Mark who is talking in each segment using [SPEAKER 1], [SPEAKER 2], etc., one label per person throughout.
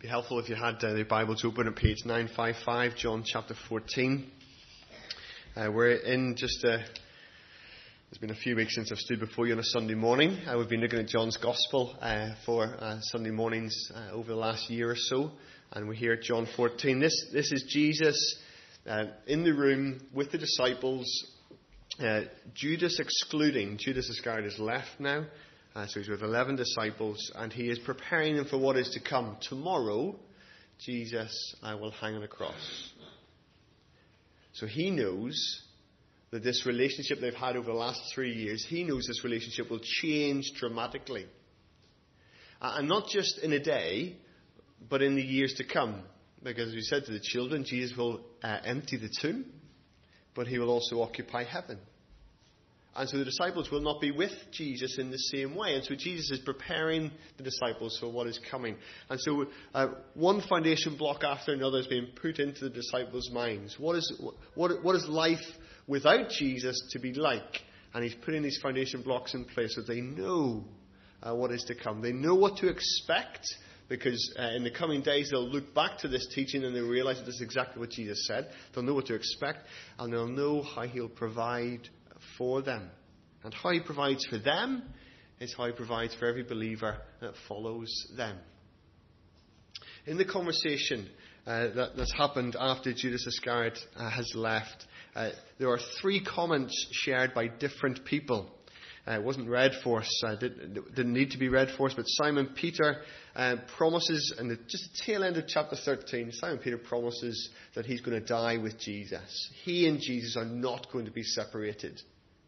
[SPEAKER 1] Be helpful if you had the Bibles open at page 955, John chapter 14. We're in it's been a few weeks since I've stood before you on a Sunday morning. We've been looking at John's Gospel for Sunday mornings over the last year or so. And we're here at John 14. This is Jesus in the room with the disciples. Judas excluding. Judas Iscariot is left now. So he's with 11 disciples, and he is preparing them for what is to come. Tomorrow, Jesus will hang on a cross. So he knows that this relationship they've had over the last 3 years, he knows this relationship will change dramatically. And not just in a day, but in the years to come. Because as we said to the children, Jesus will empty the tomb, but he will also occupy heaven. And so the disciples will not be with Jesus in the same way. And so Jesus is preparing the disciples for what is coming. And so one foundation block after another is being put into the disciples' minds. What is life without Jesus to be like? And he's putting these foundation blocks in place so they know what is to come. They know what to expect, because in the coming days they'll look back to this teaching and they'll realize that this is exactly what Jesus said. They'll know what to expect, and they'll know how he'll provide for them. And how he provides for them is how he provides for every believer that follows them. In the conversation that's happened after Judas Iscariot has left, there are 3 comments shared by different people. It wasn't read for us, didn't need to be read for us, but Simon Peter promises, and just the tail end of chapter 13, Simon Peter promises that he's going to die with Jesus. He and Jesus are not going to be separated.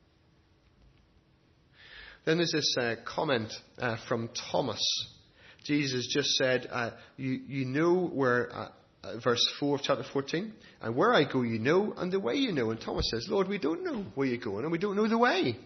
[SPEAKER 1] Then there's this comment from Thomas. Jesus just said, you know where, verse 4 of chapter 14, and where I go you know, and the way you know. And Thomas says, Lord, we don't know where you're going, and we don't know the way.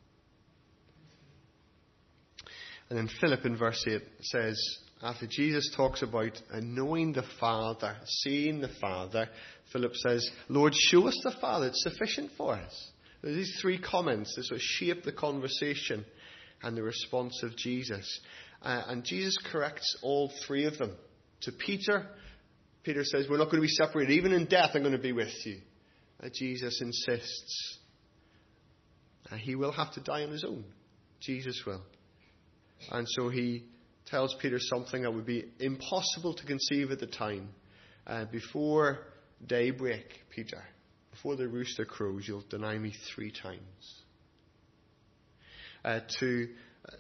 [SPEAKER 1] And then Philip in verse 8 says, after Jesus talks about knowing the Father, seeing the Father, Philip says, Lord, show us the Father, it's sufficient for us. These 3 comments that sort of shape the conversation and the response of Jesus. And Jesus corrects all 3 of them. To Peter, Peter says, we're not going to be separated. Even in death, I'm going to be with you. Jesus insists. He will have to die on his own. Jesus will. And so he tells Peter something that would be impossible to conceive at the time. Before daybreak, Peter, before the rooster crows, you'll deny me 3 times. To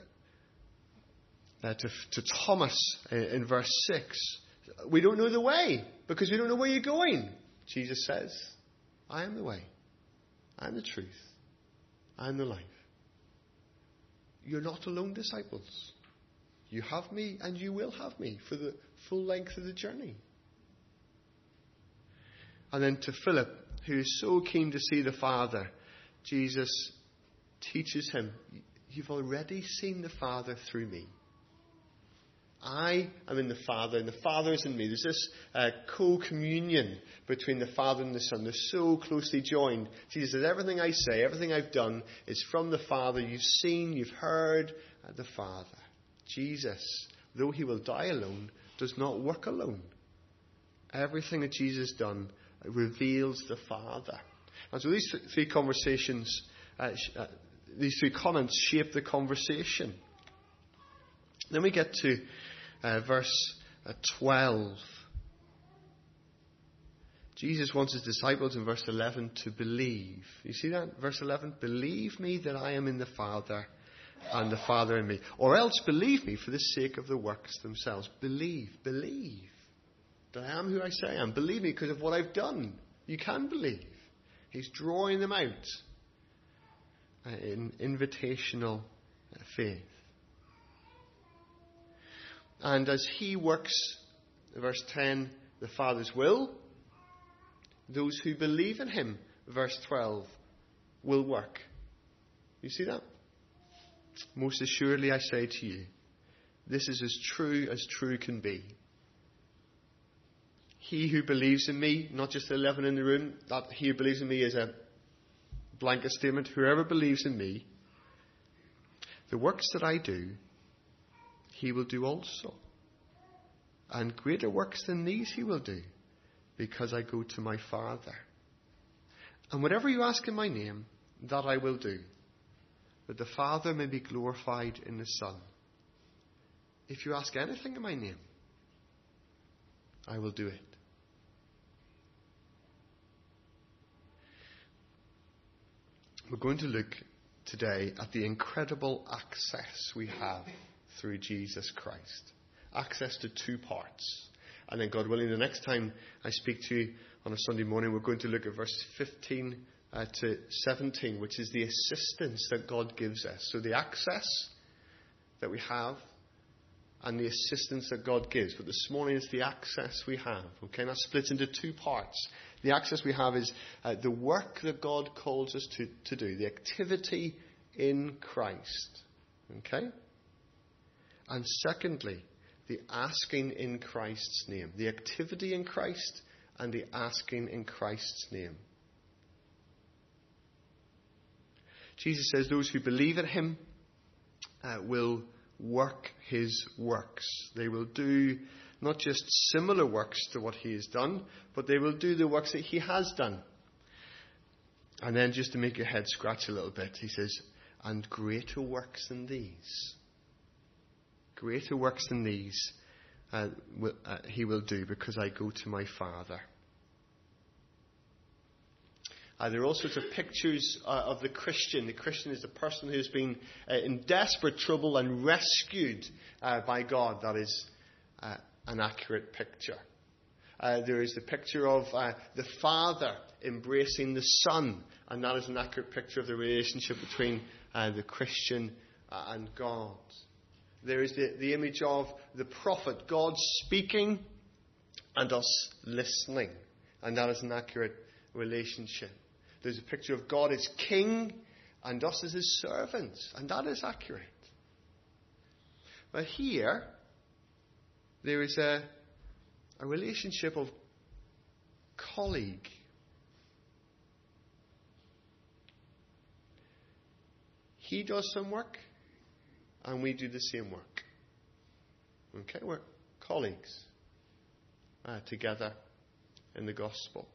[SPEAKER 1] Thomas in verse 6, we don't know the way because we don't know where you're going. Jesus says, I am the way, I am the truth, I am the life. You're not alone, disciples. You have me and you will have me for the full length of the journey. And then to Philip, who is so keen to see the Father, Jesus teaches him, you've already seen the Father through me. I am in the Father, and the Father is in me. There's this co-communion between the Father and the Son. They're so closely joined. Jesus says, everything I say, everything I've done is from the Father. You've seen, you've heard the Father. Jesus, though he will die alone, does not work alone. Everything that Jesus has done reveals the Father. And so these 3 conversations, these 3 comments shape the conversation. Then we get to verse 12. Jesus wants his disciples in verse 11 to believe. You see that? Verse 11, believe me that I am in the Father and the Father in me. Or else believe me for the sake of the works themselves. Believe that I am who I say I am. Believe me because of what I've done. You can believe. He's drawing them out in invitational faith. And as he works, verse 10, the Father's will, those who believe in him, verse 12, will work. You see that? Most assuredly I say to you, this is as true can be. He who believes in me, not just the 11 in the room, that he who believes in me is a blanket statement. Whoever believes in me, the works that I do, he will do also. And greater works than these he will do, because I go to my Father. And whatever you ask in my name, that I will do, that the Father may be glorified in the Son. If you ask anything in my name, I will do it. We're going to look today at the incredible access we have through Jesus Christ. Access to two parts. And then, God willing, the next time I speak to you on a Sunday morning, we're going to look at verses 15 to 17, which is the assistance that God gives us. So the access that we have and the assistance that God gives. But this morning is the access we have. Okay, and that splits into two parts. The access we have is the work that God calls us to do, the activity in Christ. Okay? And secondly, the asking in Christ's name. The activity in Christ and the asking in Christ's name. Jesus says those who believe in him will work his works. They will do not just similar works to what he has done, but they will do the works that he has done. And then just to make your head scratch a little bit, he says, and greater works than these. Greater works than these he will do, because I go to my Father. There are all sorts of pictures of the Christian. The Christian is the person who's been in desperate trouble and rescued by God. That is an accurate picture. There is the picture of the Father embracing the Son, and that is an accurate picture of the relationship between the Christian and God. There is the image of the prophet, God speaking and us listening, and that is an accurate relationship. There's a picture of God as king and us as his servants, and that is accurate. But here, there is a relationship of colleague. He does some work, and we do the same work. Okay, we're colleagues together in the gospel.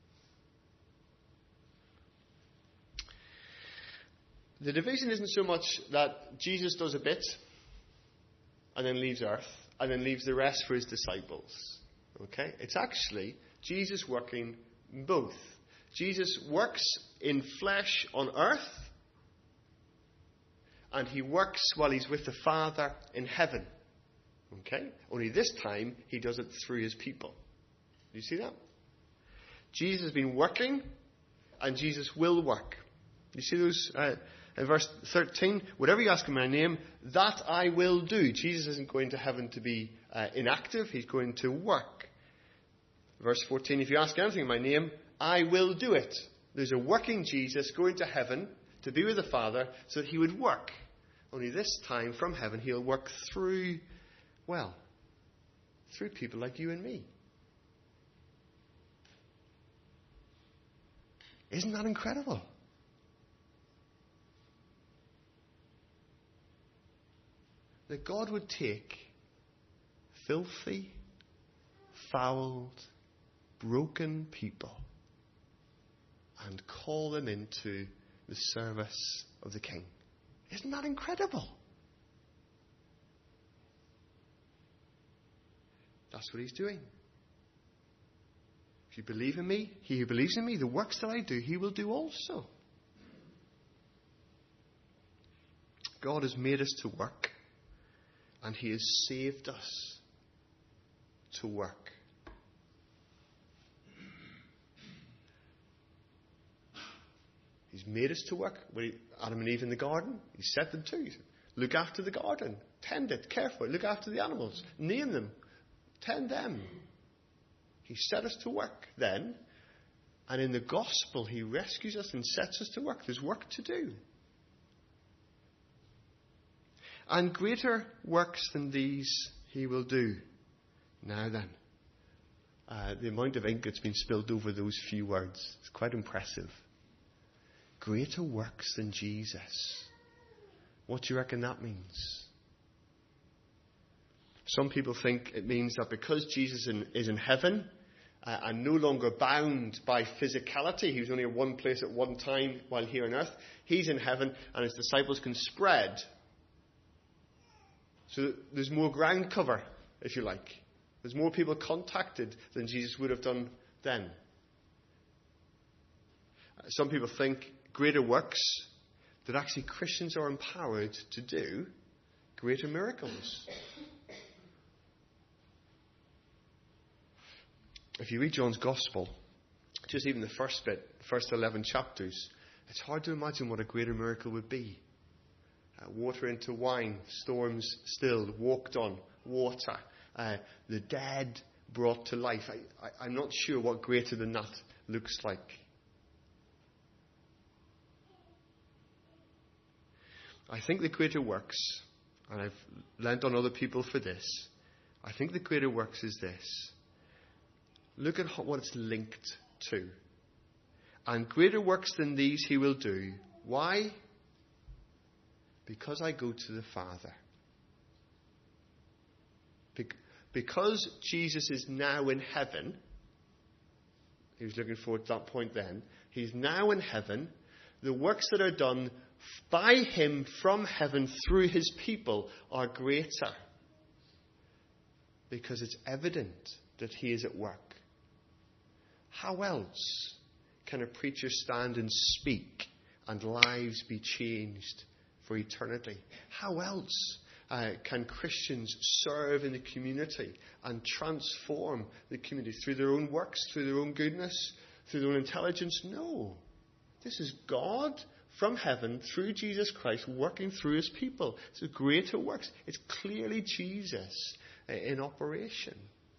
[SPEAKER 1] The division isn't so much that Jesus does a bit and then leaves earth and then leaves the rest for his disciples. Okay? It's actually Jesus working both. Jesus works in flesh on earth, and he works while he's with the Father in heaven. Okay? Only this time he does it through his people. Do you see that? Jesus has been working, and Jesus will work. You see those in verse 13? Whatever you ask in my name, that I will do. Jesus isn't going to heaven to be inactive. He's going to work. Verse 14, if you ask anything in my name, I will do it. There's a working Jesus going to heaven to be with the Father so that he would work. Only this time from heaven he'll work through people like you and me. Isn't that incredible? That God would take filthy, fouled, broken people and call them into the service of the King. Isn't that incredible? That's what he's doing. If you believe in me, he who believes in me, the works that I do, he will do also. God has made us to work, and he has saved us to work. He's made us to work. Adam and Eve in the garden, he set them to. He said, look after the garden. Tend it. Care for it. Look after the animals. Name them. Tend them. He set us to work then. And in the gospel, he rescues us and sets us to work. There's work to do. And greater works than these he will do. Now then, the amount of ink that's been spilled over those few words is quite impressive. Greater works than Jesus. What do you reckon that means? Some people think it means that because Jesus is in heaven and no longer bound by physicality, he was only in one place at one time while here on earth, he's in heaven and his disciples can spread. So there's more ground cover, if you like. There's more people contacted than Jesus would have done then. Some people think greater works, that actually Christians are empowered to do greater miracles. If you read John's Gospel, just even the first bit, first 11 chapters, it's hard to imagine what a greater miracle would be. Water into wine, storms stilled, walked on water, the dead brought to life. I'm not sure what greater than that looks like. I think the greater works, and I've lent on other people for this, I think the greater works is this. Look at what it's linked to. And greater works than these he will do. Why? Because I go to the Father. Because Jesus is now in heaven, he was looking forward to that point then, he's now in heaven, the works that are done by him from heaven through his people are greater. Because it's evident that he is at work. How else can a preacher stand and speak and lives be changed for eternity? How else can Christians serve in the community and transform the community through their own works, through their own goodness, through their own intelligence? No. This is God from heaven through Jesus Christ working through his people. It's greater works. It's clearly Jesus in operation.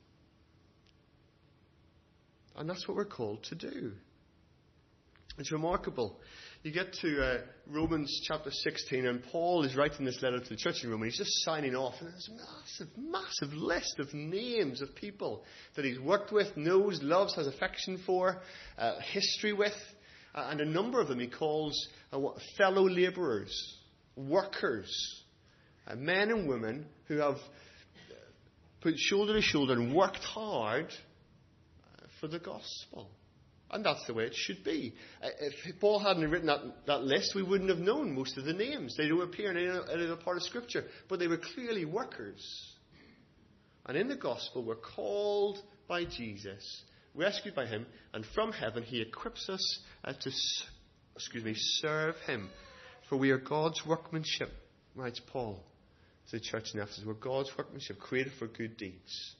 [SPEAKER 1] And that's what we're called to do. It's remarkable. You get to Romans chapter 16, and Paul is writing this letter to the church in Rome, and he's just signing off. And there's a massive list of names of people that he's worked with, knows, loves, has affection for, history with. And a number of them he calls fellow labourers, workers, men and women who have put shoulder to shoulder and worked hard for the gospel. And that's the way it should be. If Paul hadn't written that list, we wouldn't have known most of the names. They don't appear in any other part of Scripture. But they were clearly workers. And in the gospel, we're called by Jesus, rescued by him, and from heaven he equips us to serve him. For we are God's workmanship, writes Paul to the church in Ephesus. We're God's workmanship, created for good deeds.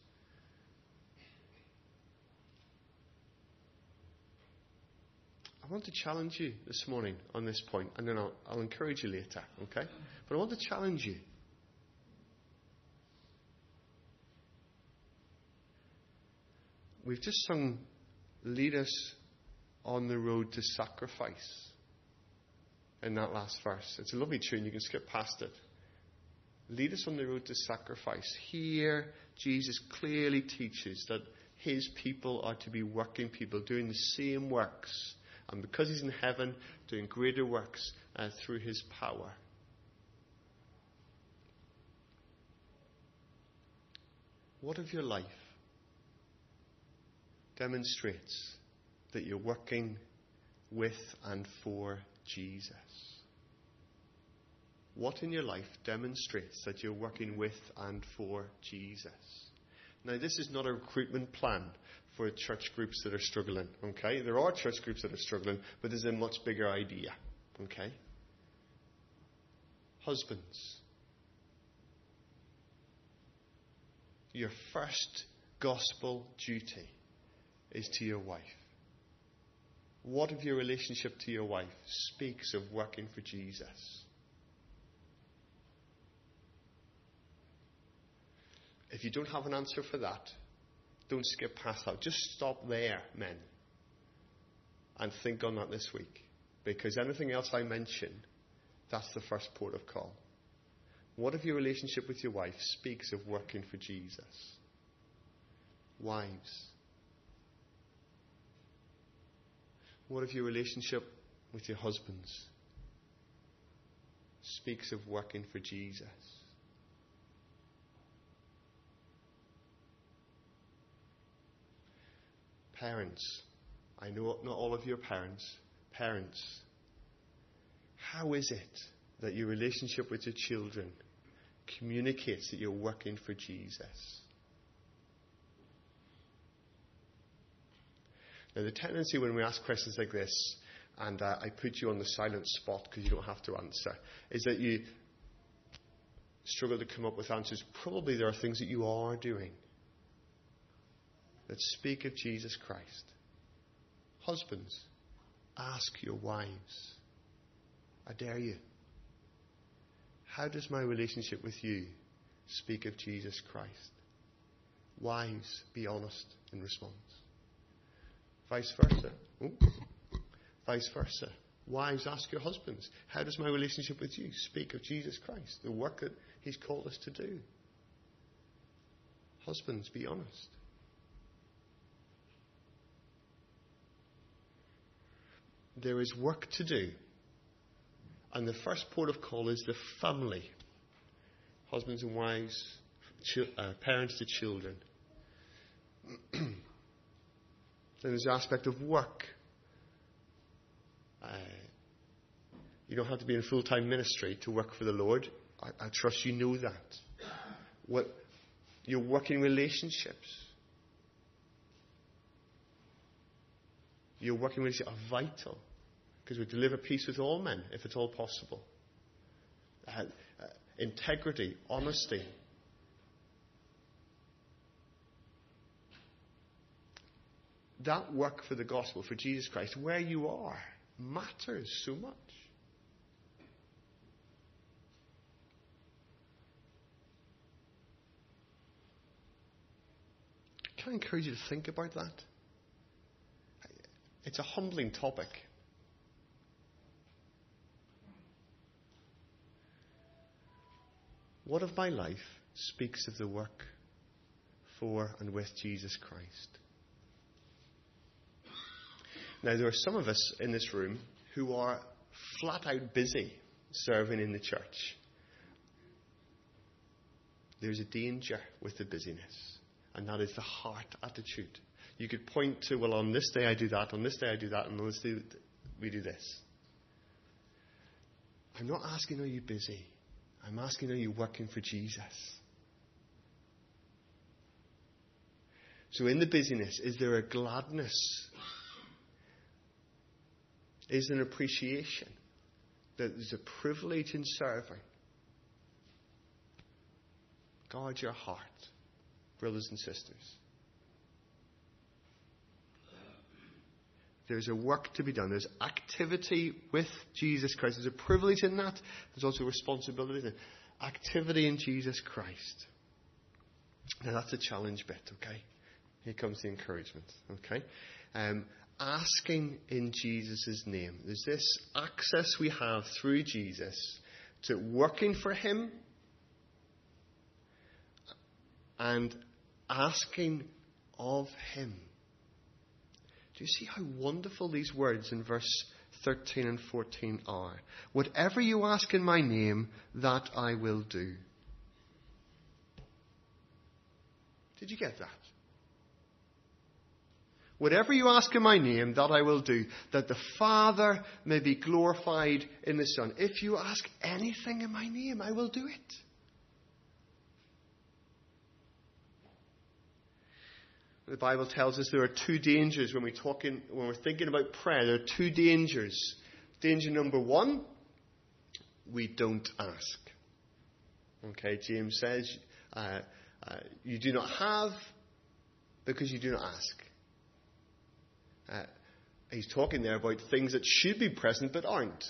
[SPEAKER 1] I want to challenge you this morning on this point, and then I'll encourage you later, okay? But I want to challenge you. We've just sung, lead us on the road to sacrifice, in that last verse. It's a lovely tune, you can skip past it. Lead us on the road to sacrifice. Here, Jesus clearly teaches that his people are to be working people, doing the same works. And because he's in heaven, doing greater works through his power. What of your life demonstrates that you're working with and for Jesus? What in your life demonstrates that you're working with and for Jesus? Now, this is not a recruitment plan for church groups that are struggling, okay? There are church groups that are struggling, but there's a much bigger idea, okay? Husbands, your first gospel duty is to your wife. What of your relationship to your wife speaks of working for Jesus? If you don't have an answer for that, don't skip past that. Just stop there, men, and think on that this week. Because anything else I mention, that's the first port of call. What if your relationship with your wife speaks of working for Jesus? Wives. What if your relationship with your husbands speaks of working for Jesus? Parents, I know not all of you are parents. Parents, how is it that your relationship with your children communicates that you're working for Jesus? Now, the tendency when we ask questions like this, and I put you on the silent spot because you don't have to answer, is that you struggle to come up with answers. Probably there are things that you are doing that speak of Jesus Christ. Husbands, ask your wives. I dare you. How does my relationship with you speak of Jesus Christ? Wives, be honest in response. Vice versa. Vice versa. Wives, ask your husbands, how does my relationship with you speak of Jesus Christ, the work that He's called us to do? Husbands, be honest. There is work to do. And the first port of call is the family. Husbands and wives, parents to children. Then there's the aspect of work. You don't have to be in full-time ministry to work for the Lord. I trust you know that. Your working relationships. Your working relationships are vital. Because we deliver peace with all men, if at all possible. Integrity, honesty. That work for the gospel, for Jesus Christ, where you are, matters so much. Can I encourage you to think about that? It's a humbling topic. What of my life speaks of the work for and with Jesus Christ? Now, there are some of us in this room who are flat out busy serving in the church. There's a danger with the busyness, and that is the heart attitude. You could point to, well, on this day I do that, on this day I do that, and on this day we do this. I'm not asking, are you busy? I'm asking, are you working for Jesus? So in the busyness, is there a gladness? Is there an appreciation that there's a privilege in serving? Guard your heart, brothers and sisters. There's a work to be done. There's activity with Jesus Christ. There's a privilege in that. There's also responsibility in activity in Jesus Christ. Now that's a challenge bit, okay? Here comes the encouragement, okay? Asking in Jesus' name. There's this access we have through Jesus to working for Him and asking of Him. Do you see how wonderful these words in verse 13 and 14 are? Whatever you ask in my name, that I will do. Did you get that? Whatever you ask in my name, that I will do, that the Father may be glorified in the Son. If you ask anything in my name, I will do it. The Bible tells us there are two dangers when we're thinking about prayer. There are two dangers. Danger number one, we don't ask. Okay, James says, you do not have because you do not ask. He's talking there about things that should be present but aren't.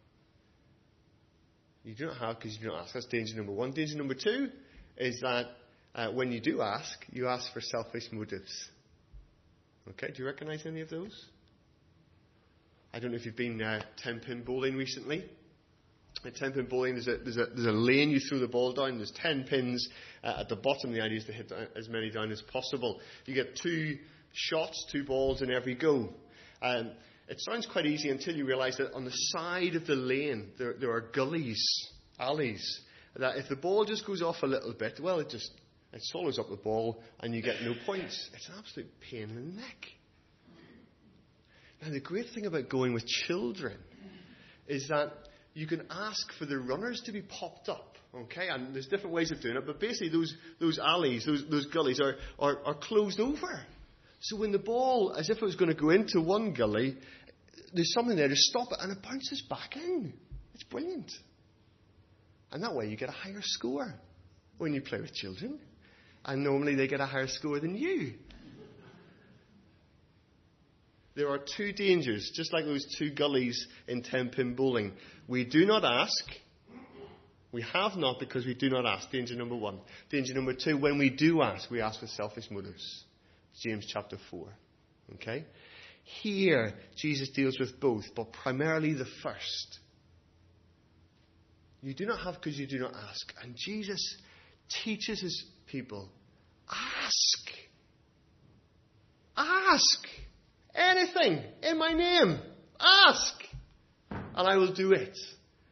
[SPEAKER 1] You do not have because you do not ask. That's danger number one. Danger number two is that when you do ask, you ask for selfish motives. Okay, do you recognize any of those? I don't know if you've been 10-pin bowling recently. At 10-pin bowling, there's a lane you throw the ball down. There's 10 pins at the bottom. The idea is to hit as many down as possible. You get 2 shots, 2 balls in every go. It sounds quite easy until you realise that on the side of the lane there are gullies, alleys, that if the ball just goes off a little bit, well, it swallows up the ball and you get no points. It's an absolute pain in the neck. Now, the great thing about going with children is that you can ask for the runners to be popped up, okay? And there's different ways of doing it, but basically those alleys, those gullies are closed over. So when the ball, as if it was going to go into one gully, there's something there to stop it, and it bounces back in. It's brilliant. And that way you get a higher score when you play with children. And normally they get a higher score than you. There are two dangers, just like those two gullies in 10-pin bowling. We do not ask. We have not because we do not ask. Danger number one. Danger number two, when we do ask, we ask with selfish motives. James chapter 4. Okay? Here, Jesus deals with both, but primarily the first. You do not have because you do not ask. And Jesus teaches his people, ask. Ask. Anything in my name. Ask. And I will do it.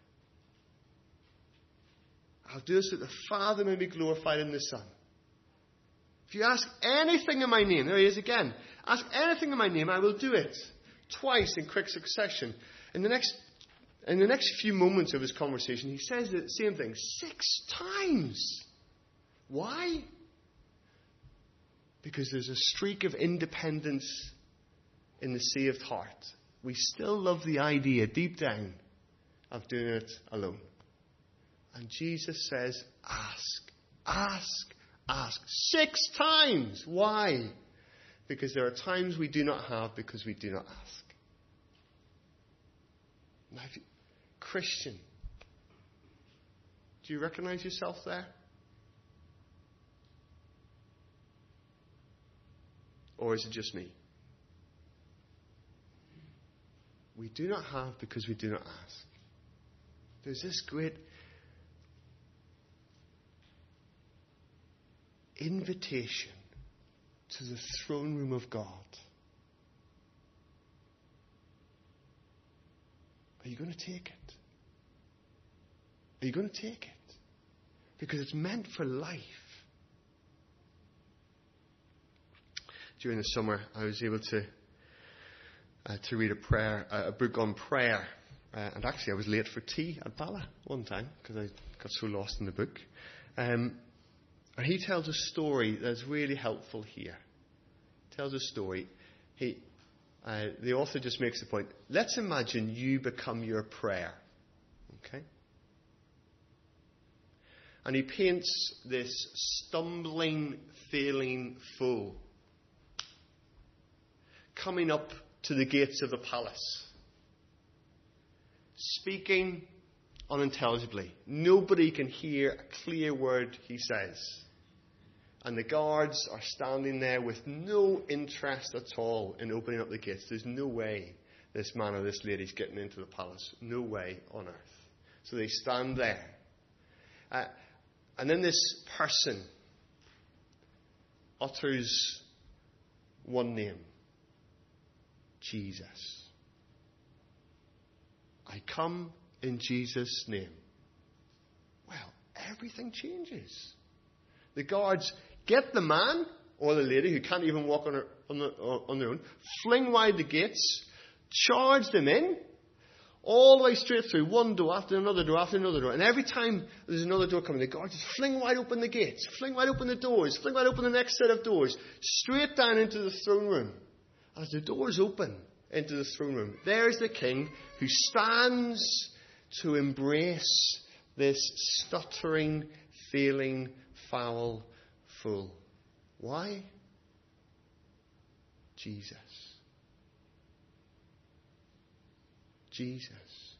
[SPEAKER 1] I'll do it so that the Father may be glorified in the Son. If you ask anything in my name, there he is again. Ask anything in my name, I will do it. Twice in quick succession. In the next few moments of his conversation, he says the same thing 6 times. Why? Because there's a streak of independence in the saved heart. We still love the idea deep down of doing it alone. And Jesus says, ask, ask, ask. 6 times. Why? Because there are times we do not have because we do not ask. Now, Christian, do you recognize yourself there? Or is it just me? We do not have because we do not ask. There's this great invitation to the throne room of God. Are you going to take it? Are you going to take it? Because it's meant for life. During the summer, I was able to read a book on prayer. And actually, I was late for tea at Bala one time because I got so lost in the book. And he tells a story that's really helpful here. He tells a story. The author just makes the point. Let's imagine you become your prayer. Okay? And he paints this stumbling, failing fool coming up to the gates of the palace, speaking unintelligibly. Nobody can hear a clear word he says. And the guards are standing there with no interest at all in opening up the gates. There's no way this man or this lady's getting into the palace. No way on earth. So they stand there. And then this person utters one name. Jesus. I come in Jesus' name. Well, everything changes. The guards get the man or the lady who can't even walk on their own, fling wide the gates, charge them in, all the way straight through, one door after another door after another door. And every time there's another door coming, the guards just fling wide open the gates, fling wide open the doors, fling wide open the next set of doors, straight down into the throne room. As the doors open into the throne room, there's the king who stands to embrace this stuttering, failing, foul fool. Why? Jesus. Jesus.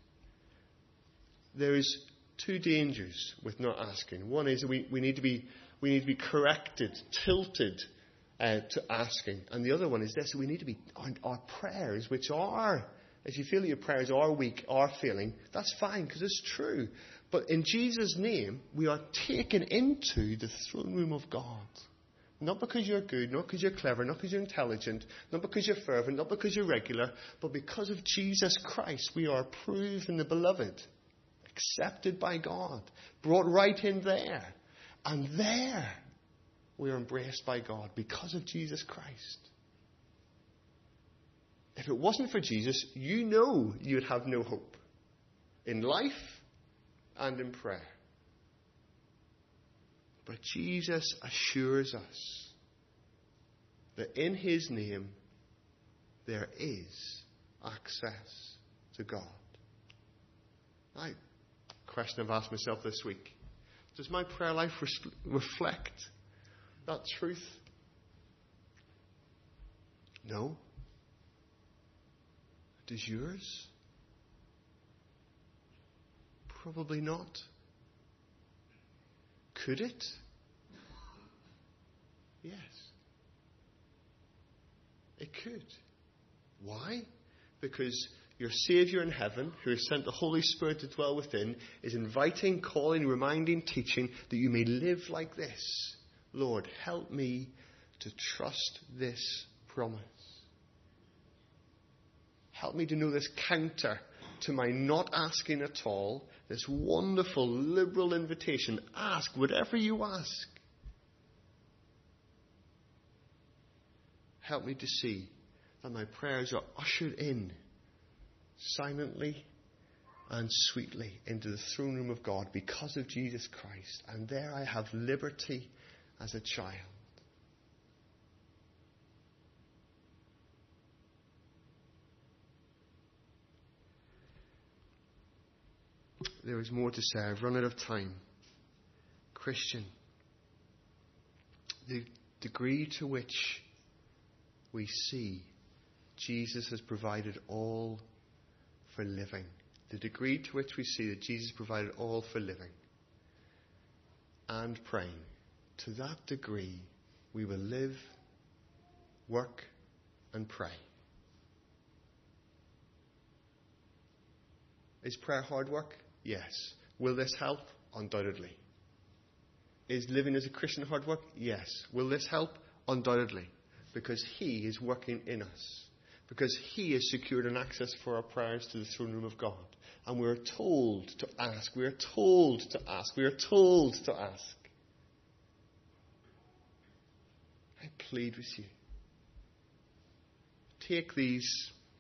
[SPEAKER 1] There is 2 dangers with not asking. One is we need to be corrected, tilted to asking. And the other one is this: we need to be, our prayers, which are, if you feel that your prayers are weak, are failing, that's fine because it's true. But in Jesus' name, we are taken into the throne room of God. Not because you're good, not because you're clever, not because you're intelligent, not because you're fervent, not because you're regular, but because of Jesus Christ, we are approved in the beloved, accepted by God, brought right in there. And there, we are embraced by God because of Jesus Christ. If it wasn't for Jesus, you know you would have no hope in life and in prayer. But Jesus assures us that in his name there is access to God. A question I've asked myself this week: does my prayer life reflect that truth? No. Does yours? Probably not. Could it? Yes. It could. Why? Because your Saviour in heaven, who has sent the Holy Spirit to dwell within, is inviting, calling, reminding, teaching that you may live like this. Lord, help me to trust this promise. Help me to know this counter to my not asking at all, this wonderful liberal invitation. Ask whatever you ask. Help me to see that my prayers are ushered in silently and sweetly into the throne room of God because of Jesus Christ. And there I have liberty as a child. There is more to say. I've run out of time. Christian, the degree to which we see Jesus has provided all for living, the degree to which we see that Jesus provided all for living and praying, to that degree we will live, work and pray. Is prayer hard work? Yes. Will this help? Undoubtedly. Is living as a Christian hard work? Yes. Will this help? Undoubtedly. Because he is working in us. Because he has secured an access for our prayers to the throne room of God. And we're told to ask. We're told to ask. We're told to ask. I plead with you. Take these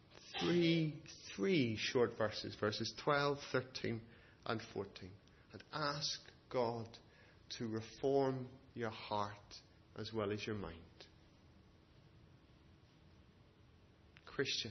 [SPEAKER 1] three short verses, verses 12, 13 and 14, and ask God to reform your heart as well as your mind. Christian,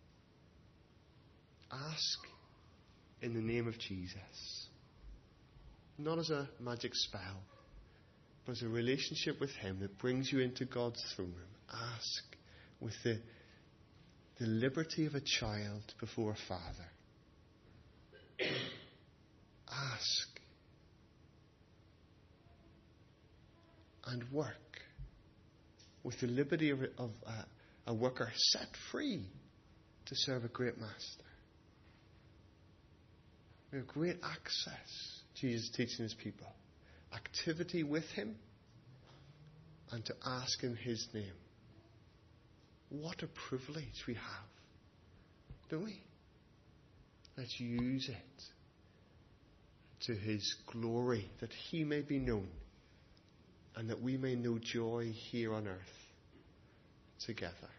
[SPEAKER 1] ask in the name of Jesus, not as a magic spell, but as a relationship with him that brings you into God's throne room. Ask with the liberty of a child before a father. Ask and work with the liberty of a worker set free to serve a great master. We have great access, Jesus teaching his people. Activity with him and to ask in his name. What a privilege we have, don't we? Let's use it to his glory, that he may be known and that we may know joy here on earth together.